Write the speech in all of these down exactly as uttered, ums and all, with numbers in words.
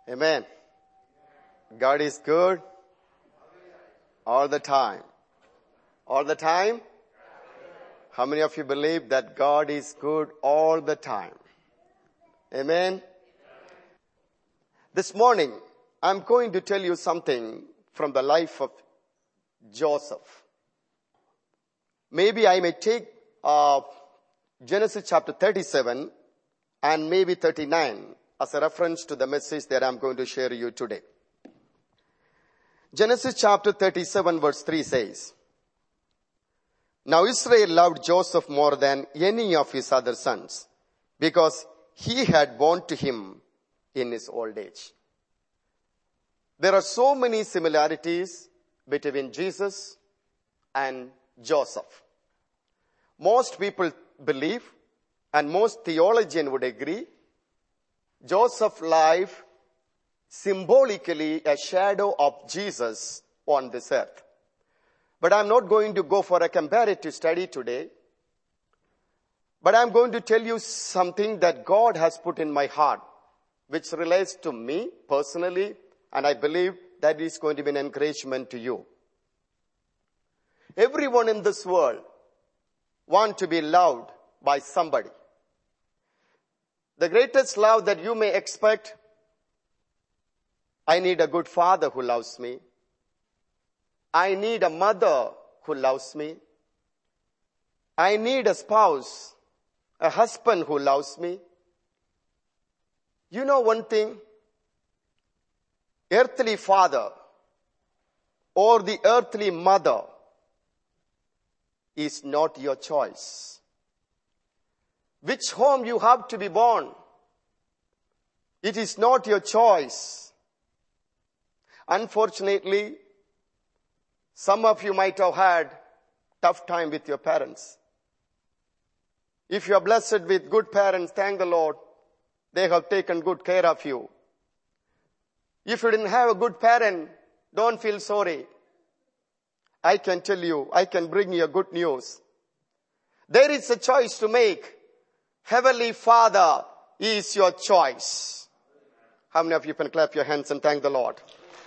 Amen. God is good all the time. All the time? How many of you believe that God is good all the time? Amen. This morning, I'm going to tell you something from the life of Joseph. Maybe I may take uh, Genesis chapter thirty-seven and maybe thirty-nine as a reference to the message that I'm going to share you today. Genesis chapter thirty-seven verse three says, "Now Israel loved Joseph more than any of his other sons, because he had born to him in his old age." There are so many similarities between Jesus and Joseph. Most people believe, and most theologians would agree, Joseph's life symbolically a shadow of Jesus on this earth. But I'm not going to go for a comparative study today. But I'm going to tell you something that God has put in my heart, which relates to me personally, and I believe that is going to be an encouragement to you. Everyone in this world wants to be loved by somebody. The greatest love that you may expect, I need a good father who loves me. I need a mother who loves me. I need a spouse, a husband who loves me. You know one thing? Earthly father or the earthly mother is not your choice. Which home you have to be born, it is not your choice. Unfortunately, some of you might have had tough time with your parents. If you are blessed with good parents, thank the Lord, they have taken good care of you. If you didn't have a good parent, don't feel sorry. I can tell you, I can bring you a good news. There is a choice to make. Heavenly Father is your choice. How many of you can clap your hands and thank the Lord?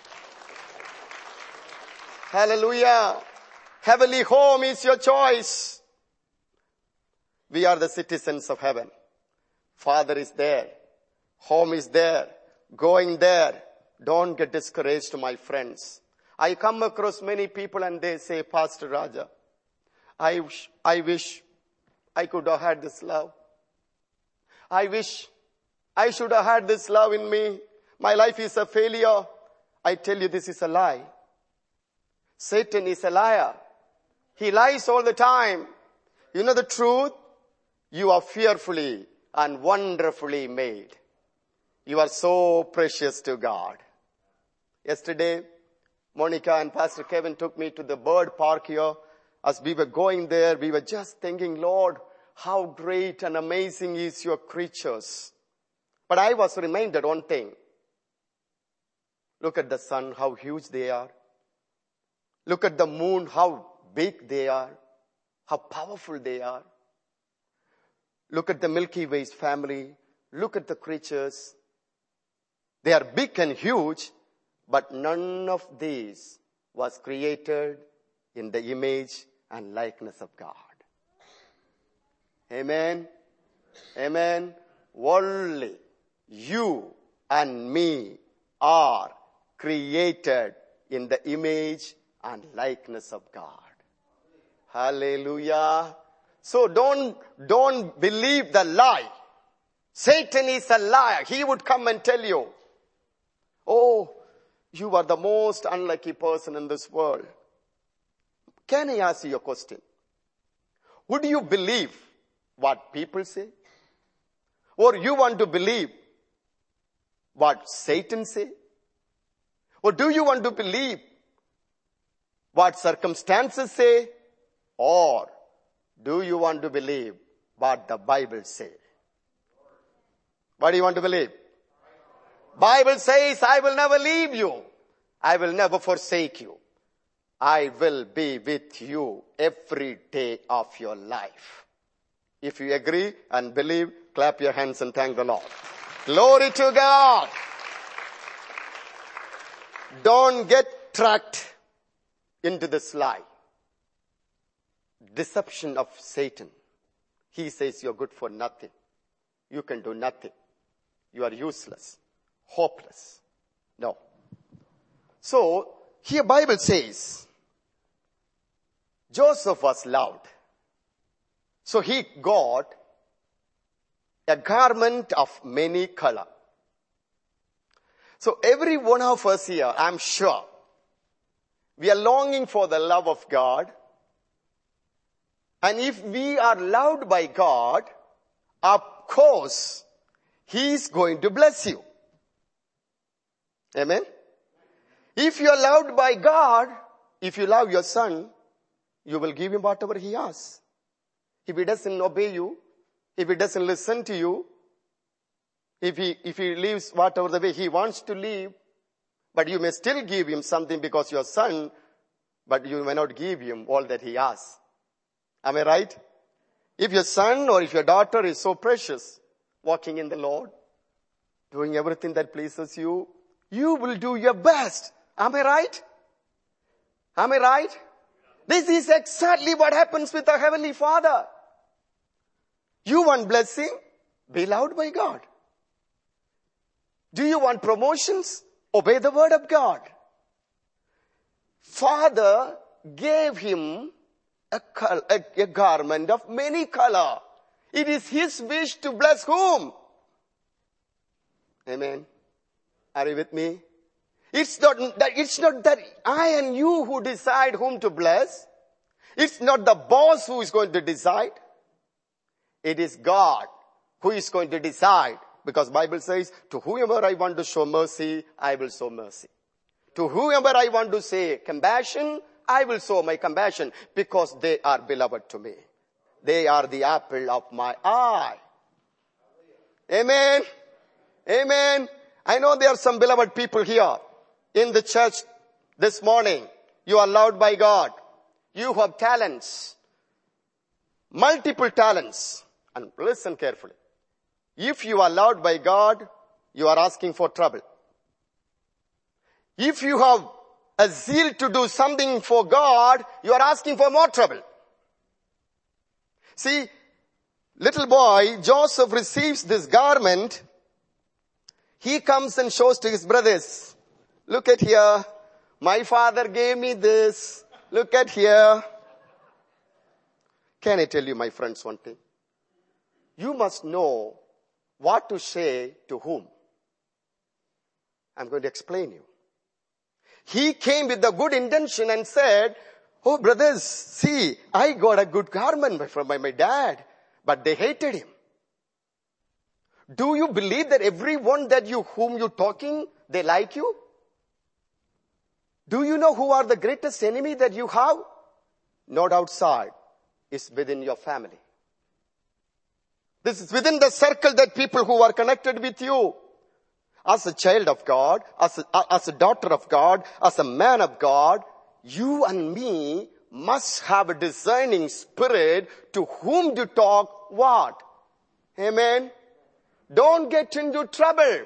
Hallelujah. Heavenly home is your choice. We are the citizens of heaven. Father is there. Home is there. Going there. Don't get discouraged, my friends. I come across many people and they say, "Pastor Raja, I wish, I wish I could have had this love. I wish I should have had this love in me. My life is a failure." I tell you, this is a lie. Satan is a liar. He lies all the time. You know the truth? You are fearfully and wonderfully made. You are so precious to God. Yesterday, Monica and Pastor Kevin took me to the bird park here. As we were going there, we were just thinking, Lord, how great and amazing is your creatures. But I was reminded one thing. Look at the sun, how huge they are. Look at the moon, how big they are. How powerful they are. Look at the Milky Way's family. Look at the creatures. They are big and huge, but none of these was created in the image and likeness of God. Amen. Amen. Only you and me are created in the image and likeness of God. Hallelujah. So don't, don't believe the lie. Satan is a liar. He would come and tell you, "Oh, you are the most unlucky person in this world." Can I ask you a question? Would you believe what people say? Or you want to believe what Satan say? Or do you want to believe what circumstances say? Or do you want to believe what the Bible say? What do you want to believe? Bible says, "I will never leave you. I will never forsake you. I will be with you every day of your life." If you agree and believe, clap your hands and thank the Lord. Glory to God. Don't get tracked into this lie. Deception of Satan. He says you're good for nothing. You can do nothing. You are useless, hopeless. No. So, here Bible says, Joseph was loved. So he got a garment of many color. So every one of us here, I'm sure, we are longing for the love of God. And if we are loved by God, of course, He's going to bless you. Amen? If you are loved by God, if you love your son, you will give him whatever he asks. If he doesn't obey you, if he doesn't listen to you, if he, if he lives whatever the way he wants to live, but you may still give him something because your son, but you may not give him all that he asks. Am I right? If your son or if your daughter is so precious, walking in the Lord, doing everything that pleases you, you will do your best. Am I right? Am I right? This is exactly what happens with our Heavenly Father. You want blessing? Be loved by God. Do you want promotions? Obey the word of God. Father gave him a, a, a garment of many color. It is his wish to bless whom? Amen. Are you with me? It's not that, it's not that I and you who decide whom to bless. It's not the boss who is going to decide. It is God who is going to decide. Because Bible says, to whoever I want to show mercy, I will show mercy. To whoever I want to say compassion, I will show my compassion because they are beloved to me. They are the apple of my eye. Amen. Amen. I know there are some beloved people here in the church this morning. You are loved by God. You have talents. Multiple talents. And listen carefully. If you are loved by God, you are asking for trouble. If you have a zeal to do something for God, you are asking for more trouble. See, little boy, Joseph receives this garment. He comes and shows to his brothers, look at here, my father gave me this. Look at here. Can I tell you, my friends, one thing? You must know what to say to whom. I'm going to explain you. He came with a good intention and said, oh brothers, see, I got a good garment from my, my dad, but they hated him. Do you believe that everyone that you, whom you're talking, they like you? Do you know who are the greatest enemy that you have? Not outside. It's within your family. This is within the circle that people who are connected with you. As a child of God, as a, as a daughter of God, as a man of God, you and me must have a discerning spirit to whom to talk what. Amen. Don't get into trouble.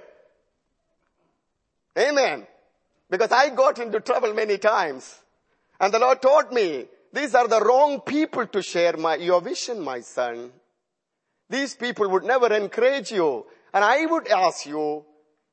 Amen. Because I got into trouble many times. And the Lord taught me, these are the wrong people to share my, your vision, my son. These people would never encourage you. And I would ask you,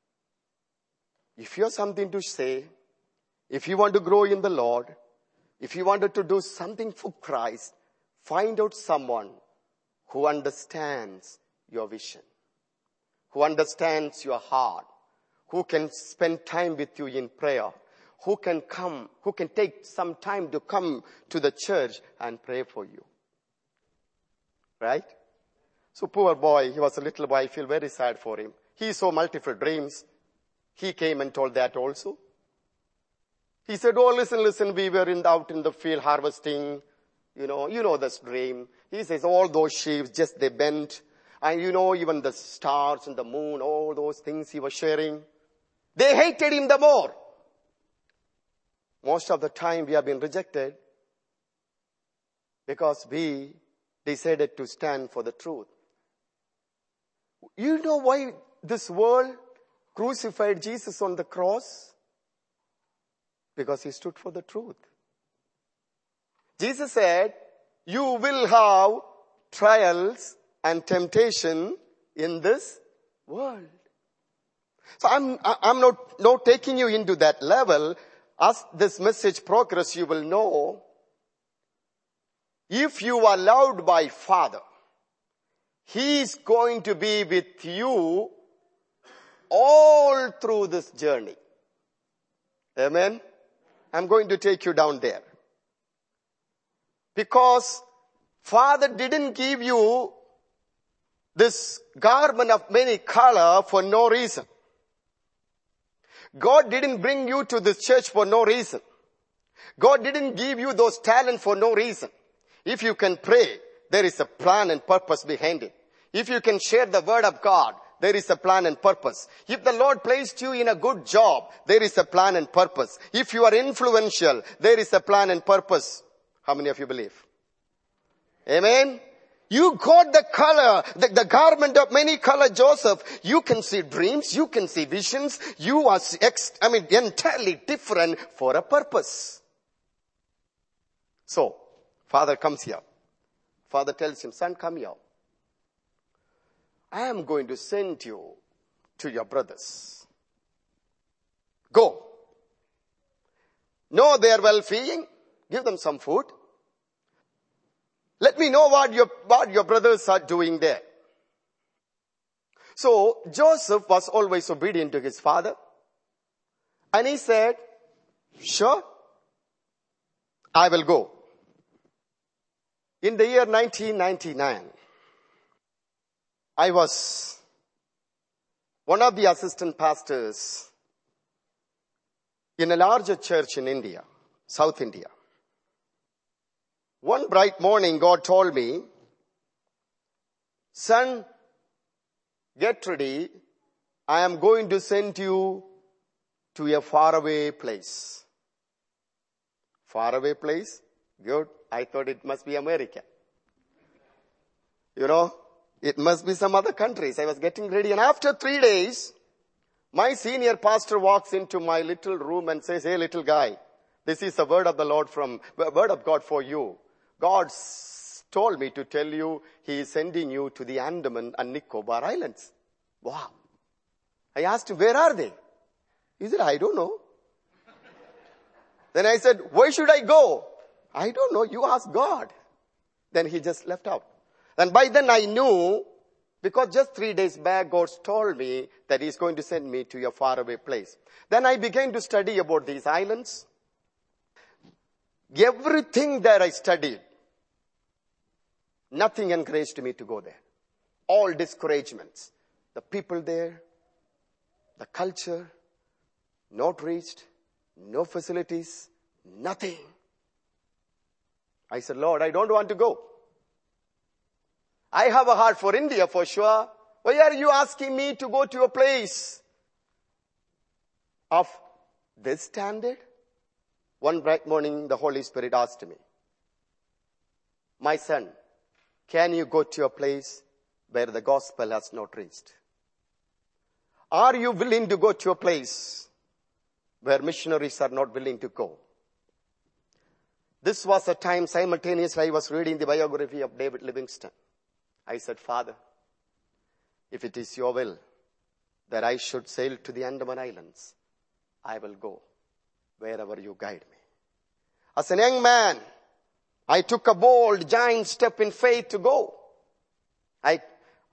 if you have something to say, if you want to grow in the Lord, if you wanted to do something for Christ, find out someone who understands your vision, who understands your heart, who can spend time with you in prayer, who can come, who can take some time to come to the church and pray for you. Right? So poor boy, he was a little boy, I feel very sad for him. He saw multiple dreams. He came and told that also. He said, oh, listen, listen, we were in the, out in the field harvesting. You know, you know this dream. He says, all those sheaves, just they bent. And you know, even the stars and the moon, all those things he was sharing. They hated him the more. Most of the time we have been rejected because we decided to stand for the truth. You know why this world crucified Jesus on the cross? Because he stood for the truth. Jesus said, you will have trials and temptation in this world. So I'm, I'm not, not taking you into that level. As this message progresses, you will know, if you are loved by Father, he is going to be with you all through this journey. Amen. I'm going to take you down there. Because Father didn't give you this garment of many color for no reason. God didn't bring you to this church for no reason. God didn't give you those talents for no reason. If you can pray, there is a plan and purpose behind it. If you can share the word of God, there is a plan and purpose. If the Lord placed you in a good job, there is a plan and purpose. If you are influential, there is a plan and purpose. How many of you believe? Amen. You got the color, the, the garment of many color, Joseph. You can see dreams, you can see visions. You are, ex, I mean, entirely different for a purpose. So, Father comes here. Father tells him, son, come here. I am going to send you to your brothers. Go. Know their well-being. Give them some food. Let me know what your, what your brothers are doing there. So Joseph was always obedient to his father. And he said, sure, I will go. In the year nineteen ninety-nine, I was one of the assistant pastors in a larger church in India, South India. One bright morning, God told me, son, get ready. I am going to send you to a faraway place. Faraway place? Good. I thought it must be America. You know, it must be some other countries. I was getting ready. And after three days, my senior pastor walks into my little room and says, hey, little guy, this is the word of the Lord from, word of God for you. God told me to tell you he is sending you to the Andaman and Nicobar Islands. Wow. I asked him, where are they? He said, I don't know. Then I said, why should I go? I don't know. You ask God. Then he just left out. And by then I knew, because just three days back God told me that he's going to send me to a faraway place. Then I began to study about these islands. Everything that I studied, nothing encouraged me to go there. All discouragements. The people there, the culture, not reached, no facilities, nothing. I said, Lord, I don't want to go. I have a heart for India for sure. Why are you asking me to go to a place of this standard? One bright morning, the Holy Spirit asked me, my son, can you go to a place where the gospel has not reached? Are you willing to go to a place where missionaries are not willing to go? This was a time simultaneously I was reading the biography of David Livingstone. I said, Father, if it is your will that I should sail to the Andaman Islands, I will go wherever you guide me. As a young man, I took a bold, giant step in faith to go. I,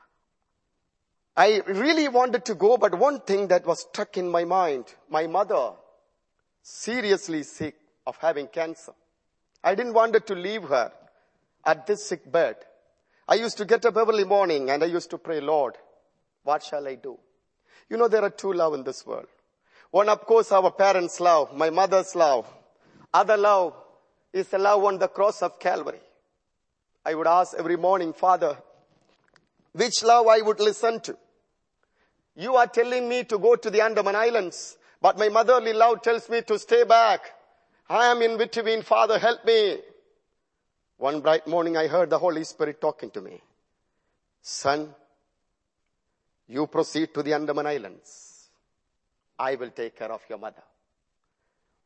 I really wanted to go, but one thing that was stuck in my mind, my mother, seriously sick of having cancer. I didn't want to leave her at this sick bed. I used to get up early morning and I used to pray, Lord, what shall I do? You know, there are two love in this world. One, of course, our parents' love, my mother's love. Other love is the love on the cross of Calvary. I would ask every morning, Father, which love I would listen to. You are telling me to go to the Andaman Islands, but my motherly love tells me to stay back. I am in between. Father, help me. One bright morning, I heard the Holy Spirit talking to me. Son, you proceed to the Andaman Islands. I will take care of your mother.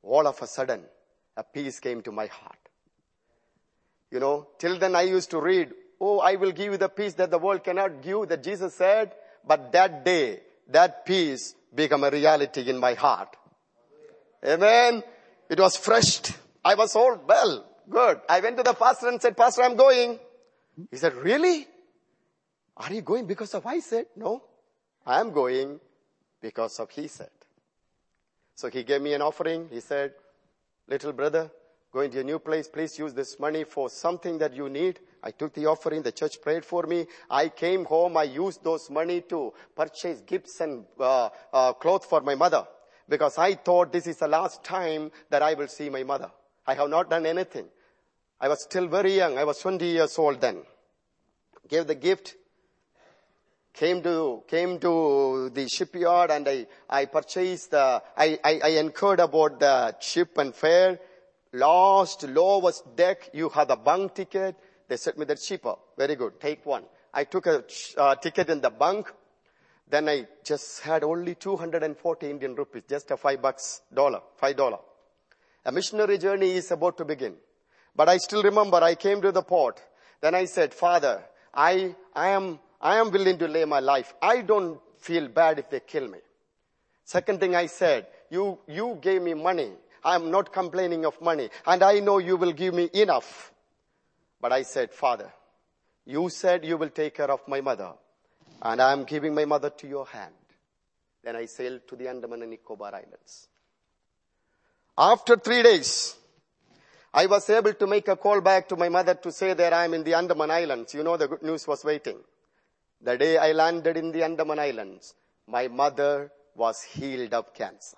all of a sudden, a peace came to my heart. You know, till then I used to read, oh, I will give you the peace that the world cannot give, that Jesus said. But that day, that peace became a reality in my heart. Amen. It was fresh. I was all, well, good. I went to the pastor and said, Pastor, I'm going. He said, really? Are you going because of I said? No, I'm going because of he said. So he gave me an offering. He said, little brother, going to a new place, please use this money for something that you need. I took the offering. The church prayed for me. I came home. I used those money to purchase gifts and uh, uh, clothes for my mother, because I thought this is the last time that I will see my mother. I have not done anything. I was still very young. I was twenty years old then. Gave the gift. Came to, came to the shipyard and I, I purchased the, I, I, I inquired about the ship and fare. Last, lowest deck, you have the bunk ticket. They said me that's cheaper. Very good. Take one. I took a uh, ticket in the bunk. Then I just had only two hundred forty Indian rupees, just a five bucks dollar, five dollar. A missionary journey is about to begin. But I still remember I came to the port. Then I said, Father, I, I am, I am willing to lay my life. I don't feel bad if they kill me. Second thing I said, you, you gave me money. I am not complaining of money. And I know you will give me enough. But I said, Father, you said you will take care of my mother. And I am giving my mother to your hand. Then I sailed to the Andaman and Nicobar Islands. After three days, I was able to make a call back to my mother to say that I am in the Andaman Islands. You know, the good news was waiting. The day I landed in the Andaman Islands, my mother was healed of cancer.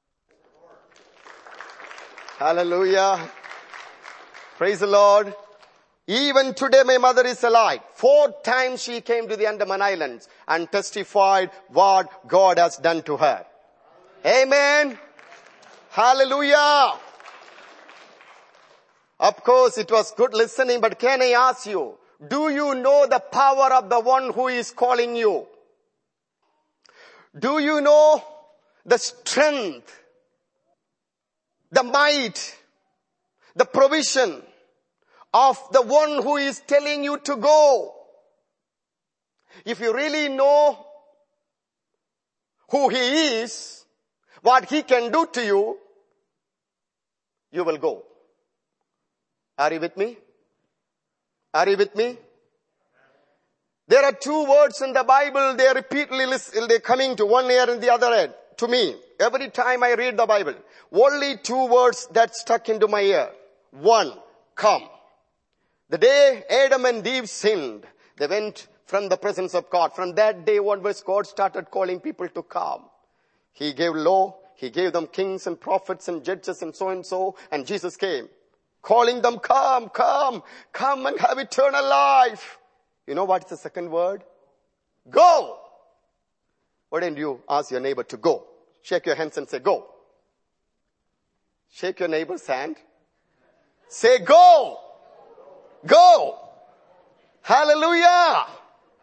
Hallelujah. Praise the Lord. Even today my mother is alive. Four times she came to the Andaman Islands and testified what God has done to her. Amen. Hallelujah. Of course it was good listening, but can I ask you, do you know the power of the one who is calling you? Do you know the strength, the might, the provision of the one who is telling you to go? If you really know who he is, what he can do to you, you will go. Are you with me? Are you with me? There are two words in the Bible, they are repeatedly listen, they're coming to one ear and the other ear to me. Every time I read the Bible, only two words that stuck into my ear. One, come. The day Adam and Eve sinned, they went from the presence of God. From that day onwards, God started calling people to come. He gave law, he gave them kings and prophets and judges and so and so, and Jesus came. Calling them, come, come, come and have eternal life. You know what's the second word? Go. Why don't you ask your neighbor to go? Shake your hands and say, go. Shake your neighbor's hand. Say, go. Go. Hallelujah.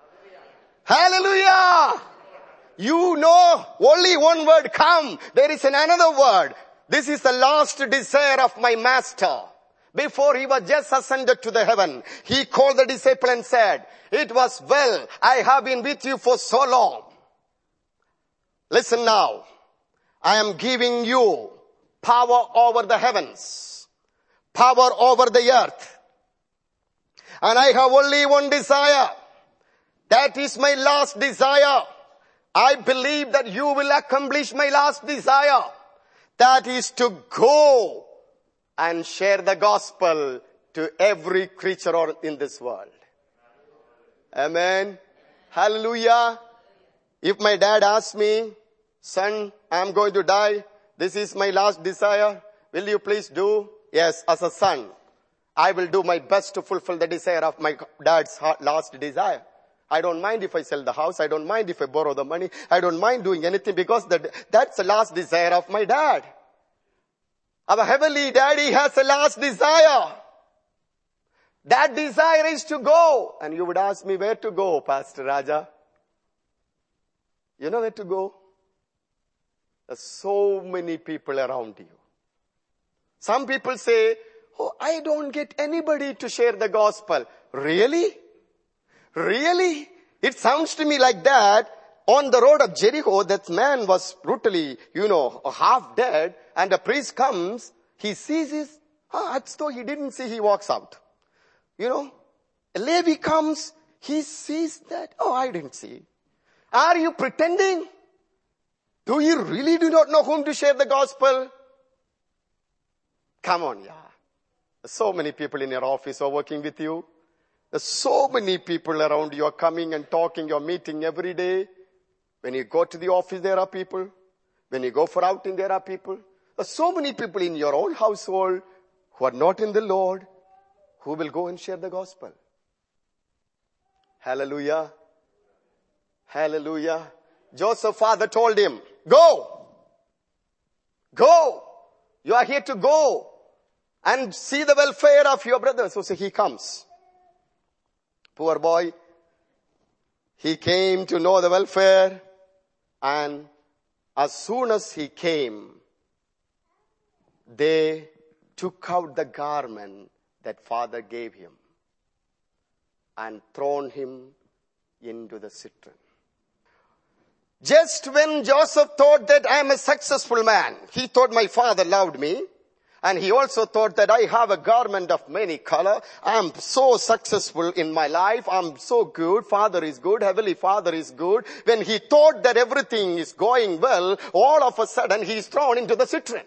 Hallelujah. You know only one word, come. There is an another word. This is the last desire of my master. Before he was just ascended to the heaven, he called the disciple and said, it was well, I have been with you for so long. Listen now, I am giving you power over the heavens, power over the earth. And I have only one desire. That is my last desire. I believe that you will accomplish my last desire. That is to go and share the gospel to every creature in this world. Amen. Hallelujah. If my dad asks me, son, I'm going to die. This is my last desire. Will you please do? Yes, as a son, I will do my best to fulfill the desire of my dad's last desire. I don't mind if I sell the house. I don't mind if I borrow the money. I don't mind doing anything because that, that's the last desire of my dad. Our heavenly daddy has a last desire. That desire is to go. And you would ask me, where to go, Pastor Raja? You know where to go? There's so many people around you. Some people say, oh, I don't get anybody to share the gospel. Really? Really? It sounds to me like that. On the road of Jericho, that man was brutally, you know, half dead, and a priest comes, he sees his, ah, as though he didn't see, he walks out. You know, a Levi comes, he sees that, oh, I didn't see. Are you pretending? Do you really do not know whom to share the gospel? Come on, yeah. There's so many people in your office who are working with you. There's so many people around you are coming and talking, you're meeting every day. When you go to the office, there are people. When you go for outing, there are people. There's so many people in your own household who are not in the Lord, who will go and share the gospel. Hallelujah. Hallelujah. Joseph's father told him, go. Go. You are here to go and see the welfare of your brothers. So he comes. Poor boy. He came to know the welfare, and as soon as he came, they took out the garment that father gave him and thrown him into the cistern. Just when Joseph thought that I am a successful man, he thought my father loved me. And he also thought that I have a garment of many color. I am so successful in my life. I'm so good. Father is good. Heavenly Father is good. When he thought that everything is going well, all of a sudden he is thrown into the cistern.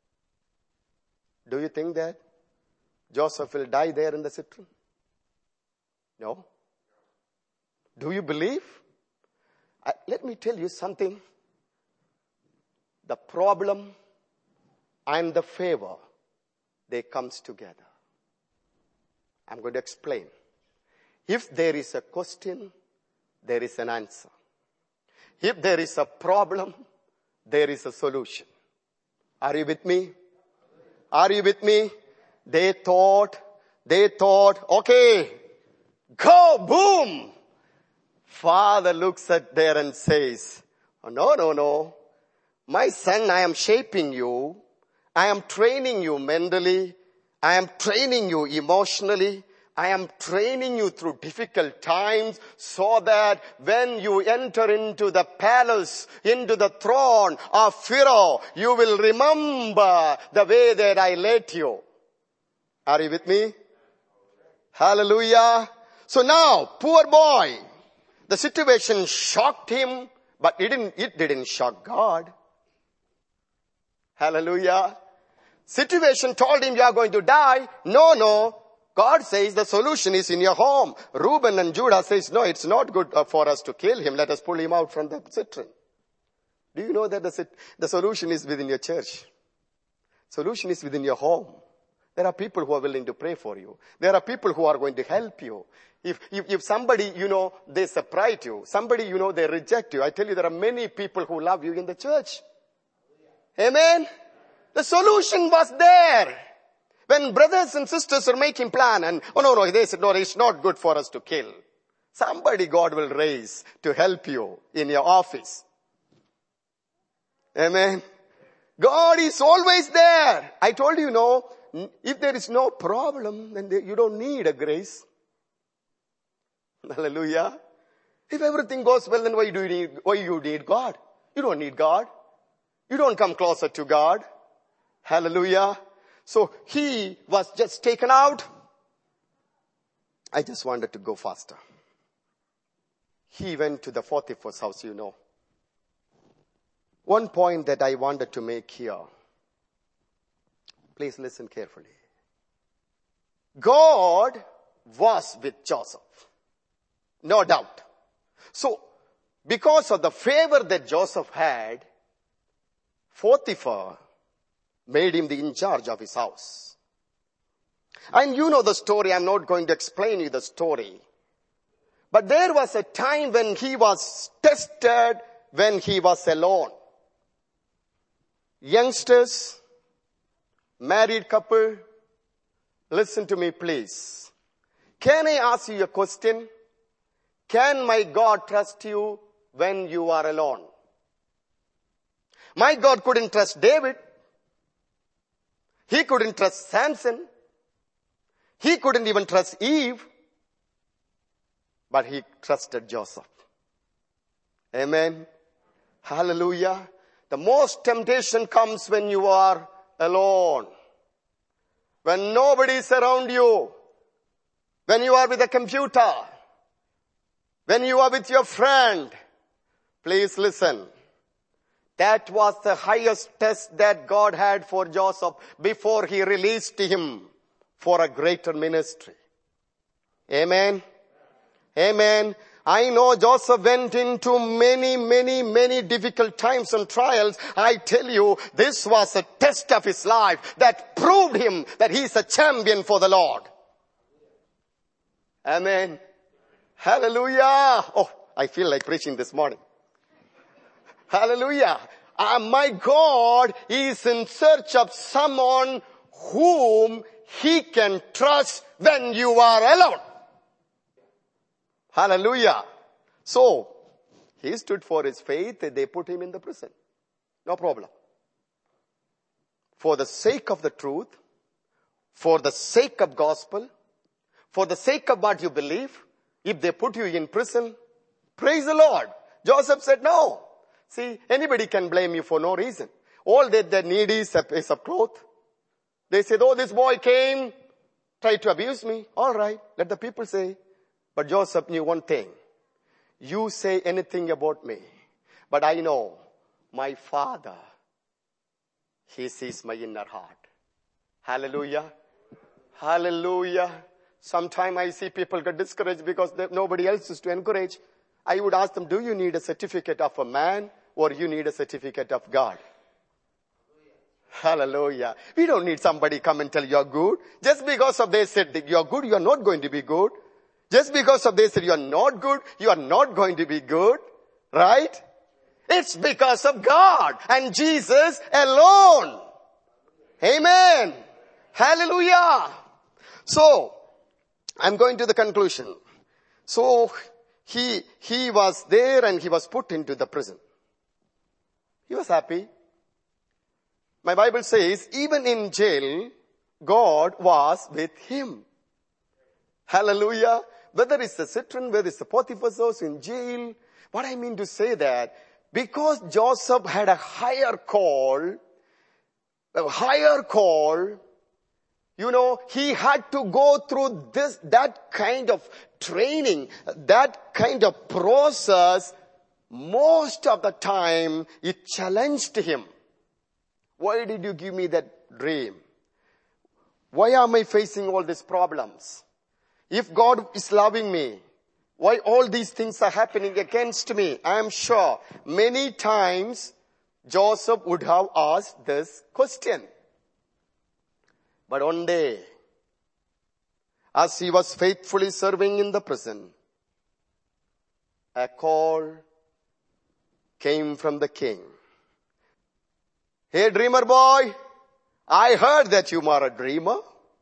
Do you think that Joseph will die there in the cistern? No. Do you believe? I, let me tell you something. The problem and the favor, they comes together. I'm going to explain. If there is a question, there is an answer. If there is a problem, there is a solution. Are you with me? Are you with me? They thought, they thought, okay, go, boom. Father looks at there and says, oh, no, no, no. My son, I am shaping you. I am training you mentally. I am training you emotionally. I am training you through difficult times so that when you enter into the palace, into the throne of Pharaoh, you will remember the way that I led you. Are you with me? Hallelujah. So now, poor boy, the situation shocked him, but it didn't, it didn't shock God. Hallelujah. Situation told him you are going to die. No, no. God says the solution is in your home. Reuben and Judah says, no, it's not good for us to kill him. Let us pull him out from the cistern. Do you know that the, the solution is within your church? Solution is within your home. There are people who are willing to pray for you. There are people who are going to help you. If, if, if somebody, you know, they surprise you. Somebody, you know, they reject you. I tell you, there are many people who love you in the church. Amen. The solution was there. When brothers and sisters are making plan and, oh no, no, they said, no, it's not good for us to kill. Somebody God will raise to help you in your office. Amen. God is always there. I told you, no, if there is no problem, then you don't need a grace. Hallelujah. If everything goes well, then why do you need, why you need God? You don't need God. You don't come closer to God. Hallelujah. So he was just taken out. I just wanted to go faster. He went to the Potiphar's house, you know. One point that I wanted to make here. Please listen carefully. God was with Joseph. No doubt. So, because of the favor that Joseph had, Potiphar made him the in charge of his house. And you know the story. I'm not going to explain you the story. But there was a time when he was tested, when he was alone. Youngsters, married couple, listen to me please. Can I ask you a question? Can my God trust you when you are alone? My God couldn't trust David. He couldn't trust Samson. He couldn't even trust Eve. But he trusted Joseph. Amen. Hallelujah. The most temptation comes when you are alone. When nobody is around you. When you are with a computer. When you are with your friend. Please listen. That was the highest test that God had for Joseph before he released him for a greater ministry. Amen. Amen. I know Joseph went into many, many, many difficult times and trials. I tell you, this was a test of his life that proved him that he is a champion for the Lord. Amen. Hallelujah. Oh, I feel like preaching this morning. Hallelujah. Uh, my God is in search of someone whom he can trust when you are alone. Hallelujah. So, he stood for his faith. They put him in the prison. No problem. For the sake of the truth, for the sake of gospel, for the sake of what you believe, if they put you in prison, praise the Lord. Joseph said no. See, anybody can blame you for no reason. All that they need is a piece of cloth. They said, oh, this boy came, tried to abuse me. All right, let the people say. But Joseph knew one thing. You say anything about me, but I know my Father, he sees my inner heart. Hallelujah. Hallelujah. Sometimes I see people get discouraged because nobody else is to encourage. I would ask them, do you need a certificate of a man or you need a certificate of God? Hallelujah. We don't need somebody come and tell you're good. Just because of they said that you're good, you're not going to be good. Just because of they said you're not good, you are not going to be good. Right? It's because of God and Jesus alone. Amen. Hallelujah. So, I'm going to the conclusion. So, he, he was there and he was put into the prison. He was happy. My Bible says, even in jail, God was with him. Hallelujah. Whether it's the citron, whether it's the Potiphar's house, in jail. What I mean to say that, because Joseph had a higher call, a higher call, you know, he had to go through this, that kind of training, that kind of process. Most of the time, it challenged him. Why did you give me that dream? Why am I facing all these problems? If God is loving me, why all these things are happening against me? I am sure many times Joseph would have asked this question. But one day, as he was faithfully serving in the prison, a call came from the king. Hey, dreamer boy, I heard that you are a dreamer.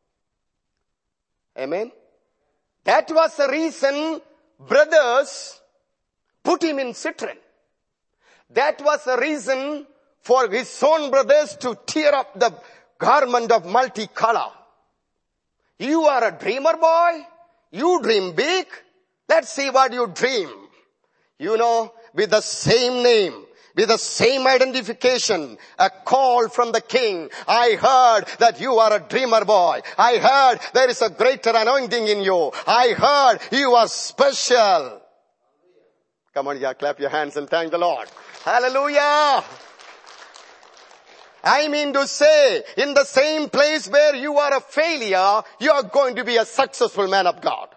Amen. That was the reason brothers put him in citron. That was the reason for his own brothers to tear up the garment of multicolor. You are a dreamer boy. You dream big. Let's see what you dream. You know, with the same name, with the same identification, a call from the king. I heard that you are a dreamer boy. I heard there is a greater anointing in you. I heard you are special. Come on, yeah, clap your hands and thank the Lord. Hallelujah. I mean to say, in the same place where you are a failure, you are going to be a successful man of God.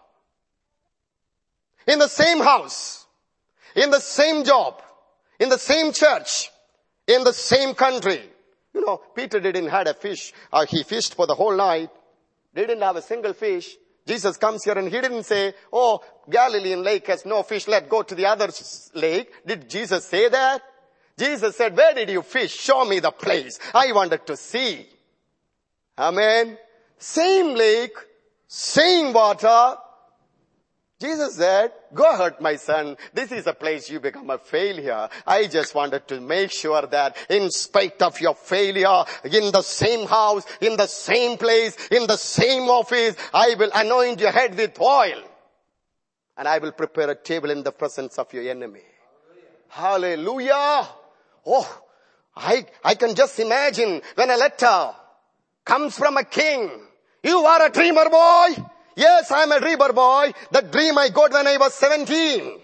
In the same house, in the same job, in the same church, in the same country. You know, Peter didn't have a fish. Uh, he fished for the whole night. Didn't have a single fish. Jesus comes here and he didn't say, oh, Galilean lake has no fish. Let's go to the other lake. Did Jesus say that? Jesus said, where did you fish? Show me the place. I wanted to see. Amen. Same lake, same water. Jesus said, go ahead, my son. This is a place you become a failure. I just wanted to make sure that in spite of your failure, in the same house, in the same place, in the same office, I will anoint your head with oil. And I will prepare a table in the presence of your enemy. Hallelujah. Hallelujah. Oh, I, I can just imagine when a letter comes from a king. You are a dreamer boy. Yes, I'm a dreamer boy. The dream I got when I was seventeen.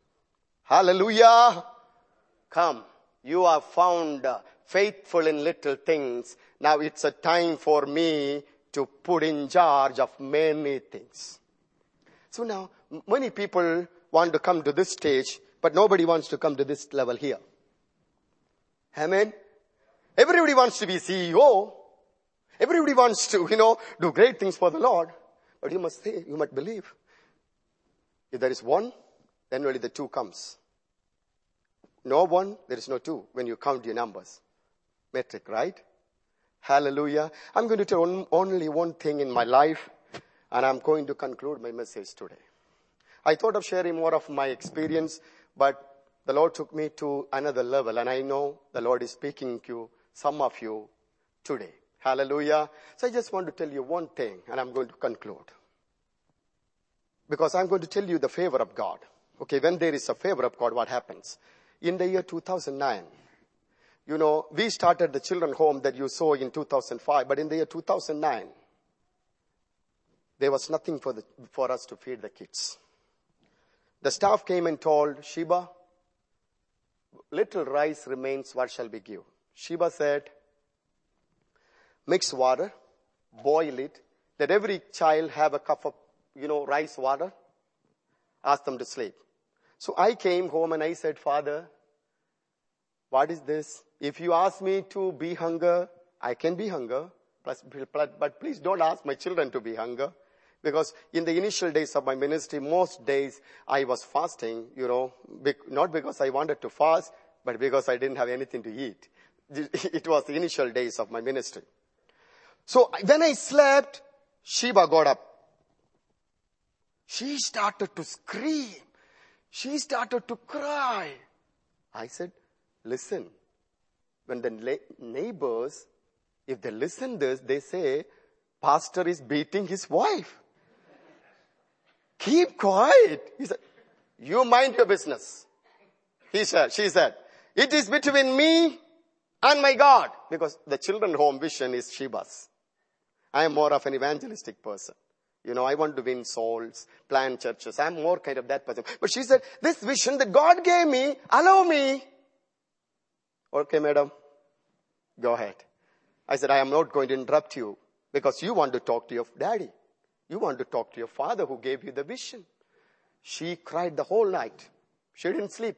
Hallelujah. Come, you are found faithful in little things. Now it's a time for me to put in charge of many things. So now, many people want to come to this stage, but nobody wants to come to this level here. Amen. Everybody wants to be C E O. Everybody wants to, you know, do great things for the Lord. But you must say, you must believe. If there is one, then only the two comes. No one, there is no two when you count your numbers. Metric, right? Hallelujah. I'm going to tell only one thing in my life, and I'm going to conclude my message today. I thought of sharing more of my experience, but the Lord took me to another level, and I know the Lord is speaking to some of you today. Hallelujah. So I just want to tell you one thing, and I'm going to conclude. Because I'm going to tell you the favor of God. Okay, when there is a favor of God, what happens? In the year two thousand nine, you know, we started the children home that you saw in two thousand five, but in the year two thousand nine, there was nothing for the, for us to feed the kids. The staff came and told Sheba, little rice remains, what shall we give? Sheba said, mix water, boil it, let every child have a cup of, you know, rice water, ask them to sleep. So I came home and I said, Father, what is this? If you ask me to be hunger, I can be hunger, plus, but please don't ask my children to be hunger. Because in the initial days of my ministry, most days I was fasting, you know, not because I wanted to fast, but because I didn't have anything to eat. It was the initial days of my ministry. So when I slept, Sheba got up. She started to scream. She started to cry. I said, listen, when the neighbors, if they listen this, they say, pastor is beating his wife. Keep quiet. He said, you mind your business. He said, she said, it is between me and my God. Because the children home vision is Sheba's. I am more of an evangelistic person. You know, I want to win souls, plant churches. I'm more kind of that person. But she said, this vision that God gave me, allow me. Okay, madam, go ahead. I said, I am not going to interrupt you because you want to talk to your daddy. You want to talk to your father who gave you the vision. She cried the whole night. She didn't sleep.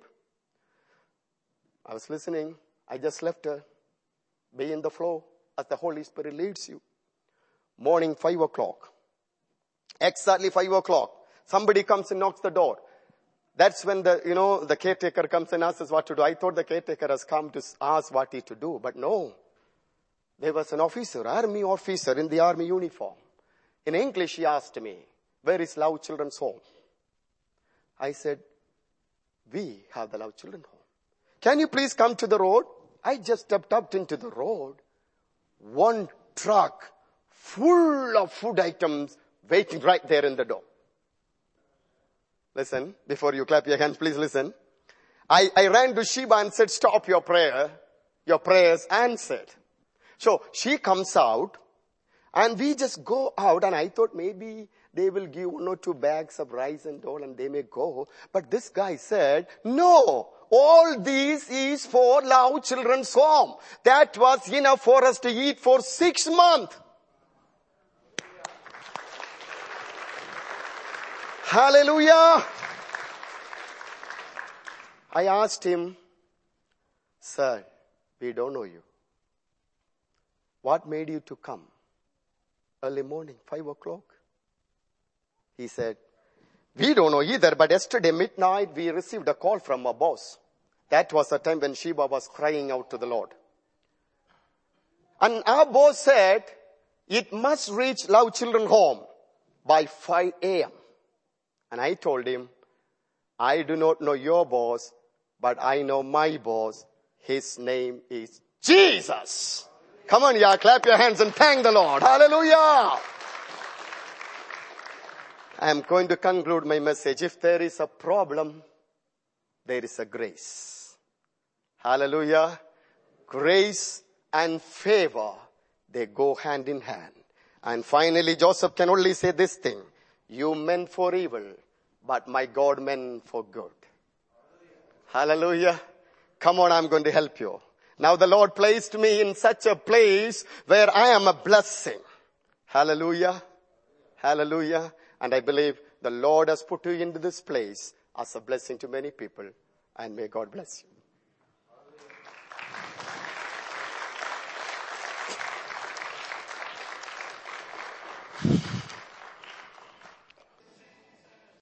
I was listening. I just left her. Be in the flow as the Holy Spirit leads you. Morning, five o'clock. Exactly five o'clock. Somebody comes and knocks the door. That's when the, you know, the caretaker comes and asks us what to do. I thought the caretaker has come to ask what he to do, but no. There was an officer, army officer in the army uniform. In English, he asked me, where is Love Children's Home? I said, we have the Love Children's Home. Can you please come to the road? I just stepped up into the road. One truck full of food items waiting right there in the door. Listen, before you clap your hands, please listen. I, I ran to Sheba and said, stop your prayer. Your prayers answered. So she comes out and we just go out, and I thought maybe they will give one or two bags of rice and all and they may go. But this guy said, no, all this is for Love Children's Home. That was enough for us to eat for six months. Hallelujah. I asked him, sir, we don't know you. What made you to come? Early morning, five o'clock. He said, we don't know either, but yesterday midnight we received a call from our boss. That was the time when Sheba was crying out to the Lord. And our boss said, it must reach Love Children Home by five a.m. And I told him, I do not know your boss, but I know my boss. His name is Jesus. Come on, yeah, clap your hands and thank the Lord. Hallelujah. I am going to conclude my message. If there is a problem, there is a grace. Hallelujah. Grace and favor, they go hand in hand. And finally, Joseph can only say this thing. You meant for evil, but my God meant for good. Hallelujah. Come on, I'm going to help you. Now the Lord placed me in such a place where I am a blessing. Hallelujah. Hallelujah. And I believe the Lord has put you into this place as a blessing to many people. And may God bless you.